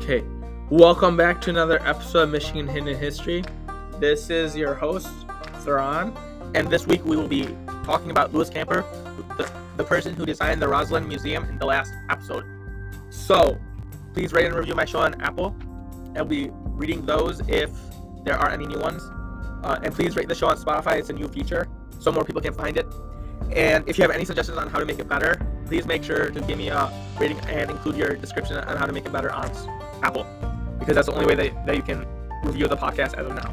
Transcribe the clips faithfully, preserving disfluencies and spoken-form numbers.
Okay, welcome back to another episode of Michigan Hidden History. This is your host, Theron, and this week we will be talking about Louis Camper, the, the person who designed the Roslyn Museum in the last episode. So, please rate and review my show on Apple. I'll be reading those if there are any new ones. Uh, and please rate the show on Spotify. It's a new feature, so more people can find it. And if you have any suggestions on how to make it better, please make sure to give me a rating and include your description on how to make it better on Apple, because that's the only way that, that you can review the podcast as of now.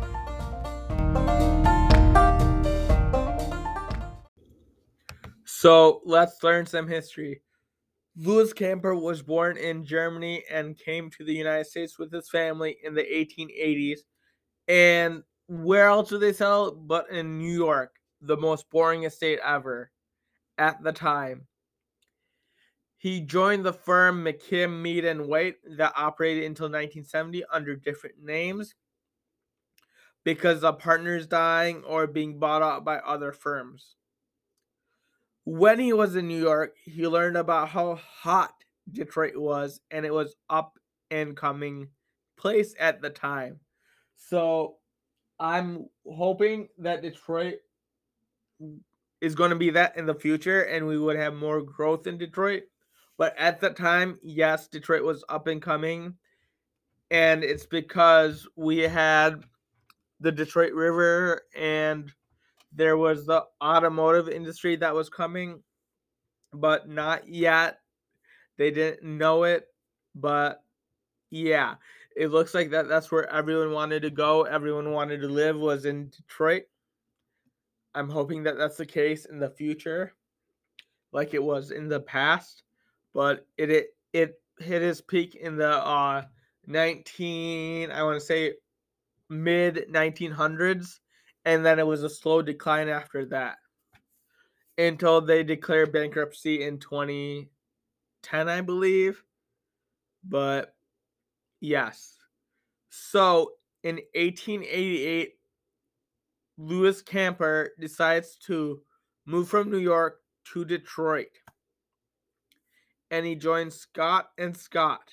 So let's learn some history. Louis Camper was born in Germany and came to the United States with his family in the eighteen eighties. And where else did they settle but in New York, the most boring estate ever at the time. He joined the firm McKim, Mead and White that operated until nineteen seventy under different names because the partners dying or being bought out by other firms. When he was in New York, he learned about how hot Detroit was, and it was up and coming place at the time. So I'm hoping that Detroit is going to be that in the future and we would have more growth in Detroit. But at the time, yes, Detroit was up and coming. And it's because we had the Detroit River and there was the automotive industry that was coming, but not yet. They didn't know it, but yeah, it looks like that that's where everyone wanted to go. Everyone wanted to live was in Detroit. I'm hoping that that's the case in the future, like it was in the past. But it it, it hit its peak in the uh nineteen I want to say mid nineteen hundreds, and then it was a slow decline after that until they declared bankruptcy in twenty ten, I believe. But yes, so in eighteen eighty-eight, Louis Camper decides to move from New York to Detroit, and he joins Scott and Scott.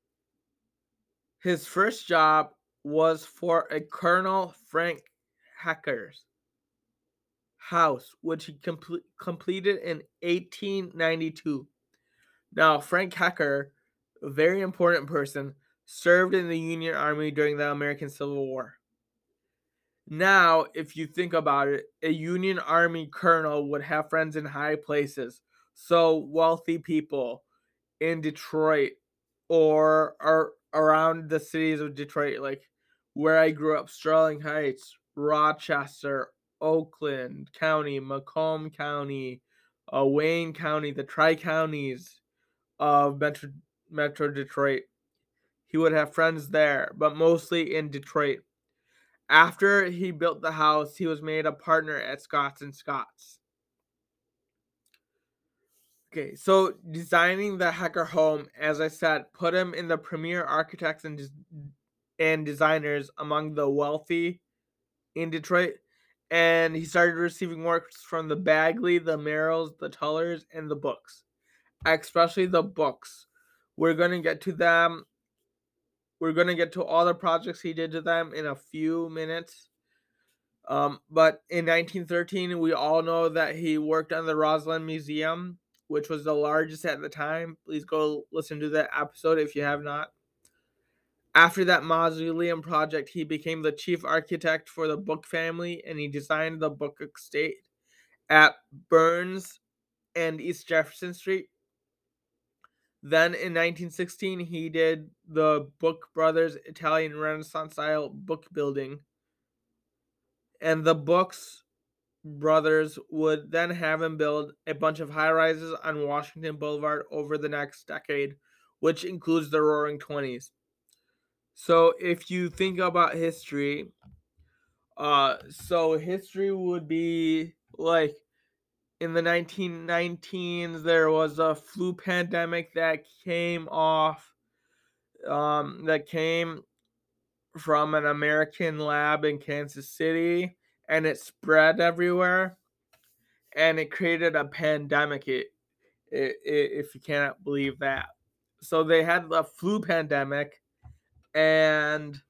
His first job was for a Colonel Frank Hecker's house, which he com- completed in eighteen ninety-two. Now, Frank Hecker, a very important person, served in the Union Army during the American Civil War. Now, if you think about it, a Union Army colonel would have friends in high places. So wealthy people in Detroit or, or around the cities of Detroit, like where I grew up, Sterling Heights, Rochester, Oakland County, Macomb County, uh, Wayne County, the tri-counties of Metro, Metro Detroit. He would have friends there, but mostly in Detroit. After he built the house, he was made a partner at Scotts and Scotts. Okay, so designing the Hecker home, as I said, put him in the premier architects and, des- and designers among the wealthy in Detroit. And he started receiving works from the Bagley, the Merrills, the Tullers, and the Books. Especially the Books. We're going to get to them. We're going to get to all the projects he did to them in a few minutes. Um, but in nineteen thirteen, we all know that he worked on the Roslyn Museum, which was the largest at the time. Please go listen to that episode if you have not. After that mausoleum project, he became the chief architect for the Book family, and he designed the Book estate at Burns and East Jefferson Street. Then in nineteen sixteen, he did the Book Brothers Italian Renaissance style book building. And the Books brothers would then have him build a bunch of high rises on Washington Boulevard over the next decade, which includes the Roaring Twenties. So if you think about history, uh, so history would be like in the nineteen nineteens, there was a flu pandemic that came off, um, that came from an American lab in Kansas City, and it spread everywhere. And it created a pandemic, it, it, it, if you cannot believe that. So they had the flu pandemic, And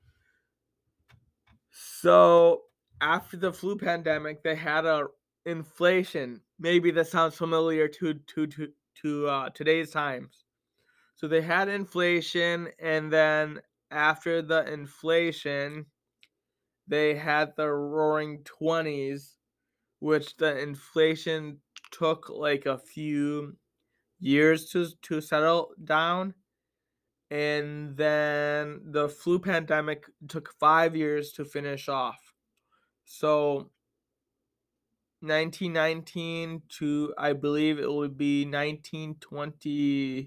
so after the flu pandemic, they had a inflation. Maybe this sounds familiar to to to to uh, today's times. So they had inflation, and then after the inflation, they had the Roaring Twenties, which the inflation took like a few years to to settle down, and then the flu pandemic took five years to finish off. So nineteen nineteen to, I believe it would be nineteen twenty-four,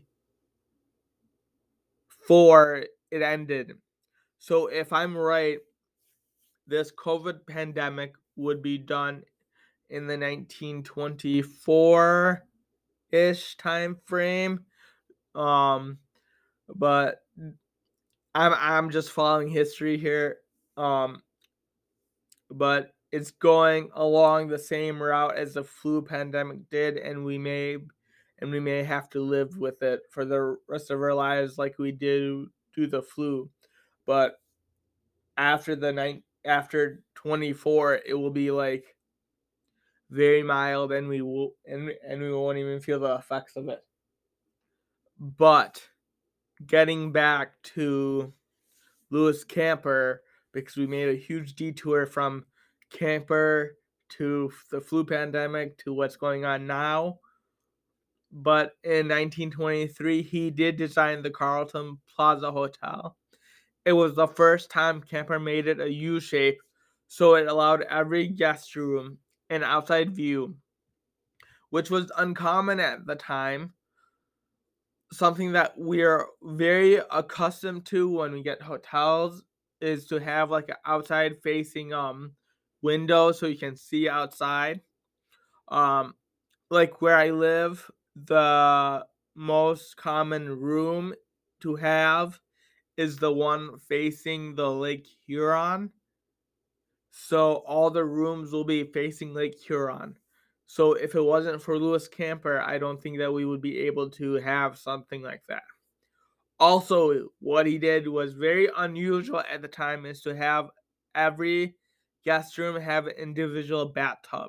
it ended. So if I'm right, this COVID pandemic would be done in the nineteen twenty-four ish time frame. Um, but I'm I'm just following history here. Um, but it's going along the same route as the flu pandemic did, and we may and we may have to live with it for the rest of our lives like we did do the flu. But after the night after twenty-four, it will be like very mild, and we will and, and we won't even feel the effects of it. But getting back to Lewis Camper, because we made a huge detour from Camper to the flu pandemic to what's going on now. But in nineteen twenty-three, he did design the Carlton Plaza Hotel. It was the first time Camper made it a U shape, so it allowed every guest room an outside view, which was uncommon at the time. Something that we're very accustomed to when we get hotels is to have like an outside facing um window so you can see outside. Um like where I live, the most common room to have is the one facing the Lake Huron. So all the rooms will be facing Lake Huron. So if it wasn't for Lewis Camper, I don't think that we would be able to have something like that. Also, what he did was very unusual at the time, is to have every guest room have an individual bathtub.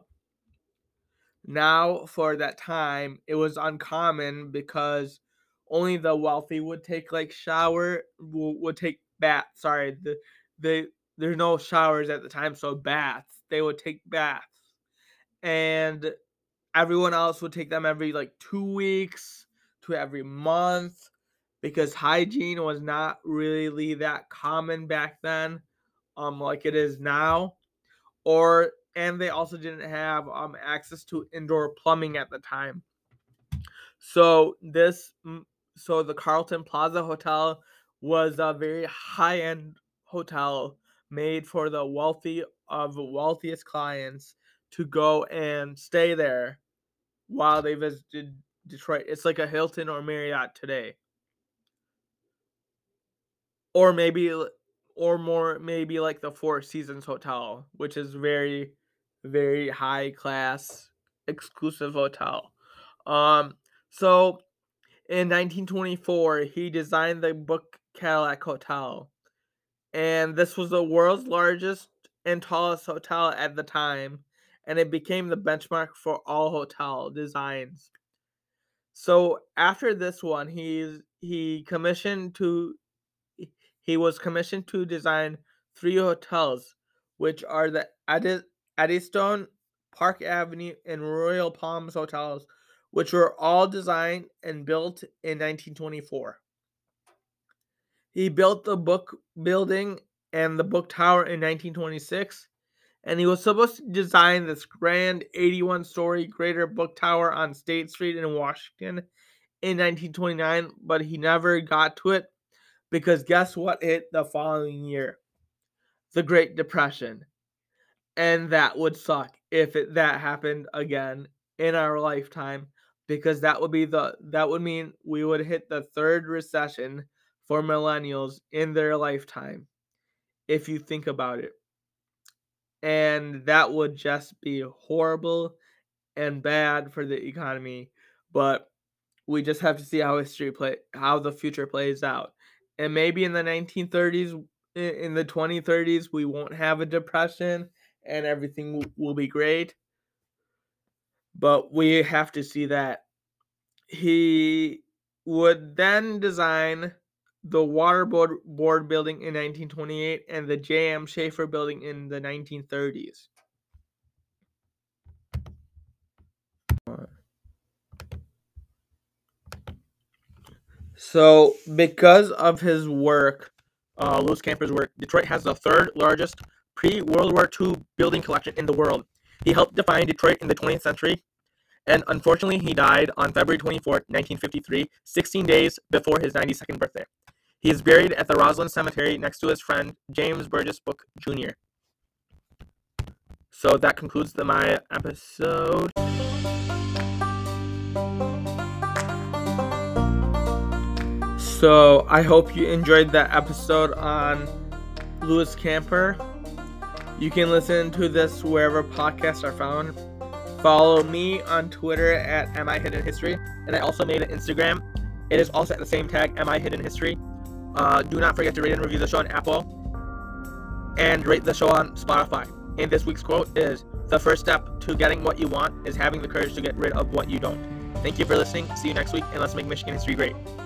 Now, for that time, it was uncommon because only the wealthy would take like shower would take bath. Sorry, the the there's no showers at the time, so baths. They would take baths, and everyone else would take them every like two weeks to every month, because hygiene was not really that common back then, um, like it is now. Or and they also didn't have um access to indoor plumbing at the time. So this, mm, so the Carlton Plaza Hotel was a very high end hotel made for the wealthy of wealthiest clients to go and stay there while they visited Detroit. It's like a Hilton or Marriott today. Or maybe or more maybe like the Four Seasons Hotel, which is very very high class exclusive hotel. Um so in nineteen twenty-four, he designed the Book Cadillac Hotel, and this was the world's largest and tallest hotel at the time, and it became the benchmark for all hotel designs. So after this one, he's he commissioned to he was commissioned to design three hotels, which are the Edi- Eddystone, Park Avenue, and Royal Palms hotels, which were all designed and built in nineteen twenty-four. He built the book building and the book tower in nineteen twenty-six, and he was supposed to design this grand eighty-one story greater book tower on State Street in Washington in nineteen twenty-nine, but he never got to it because guess what hit the following year? The Great Depression. And that would suck if it, that happened again in our lifetime, because that would be the that would mean we would hit the third recession for millennials in their lifetime, if you think about it. And that would just be horrible and bad for the economy, but we just have to see how history play how the future plays out. And maybe in the nineteen thirties, in the twenty thirties, we won't have a depression and everything will, will be great. But we have to see that. He would then design the Waterboard Board Building in nineteen twenty-eight and the J M Schaefer Building in the nineteen thirties. So, because of his work, uh, Louis Camper's work, Detroit has the third largest pre-World War Two building collection in the world. He helped define Detroit in the twentieth century, and unfortunately, he died on February twenty-fourth, nineteen fifty-three, sixteen days before his ninety-second birthday. He is buried at the Roslyn Cemetery next to his friend James Burgess Book Junior So that concludes the Maya episode. So I hope you enjoyed that episode on Louis Camper. You can listen to this wherever podcasts are found. Follow me on Twitter at M I Hidden History, and I also made an Instagram. It is also at the same tag, M I Hidden History. Uh, do not forget to rate and review the show on Apple, and rate the show on Spotify. And this week's quote is, "The first step to getting what you want is having the courage to get rid of what you don't." Thank you for listening. See you next week, and let's make Michigan history great.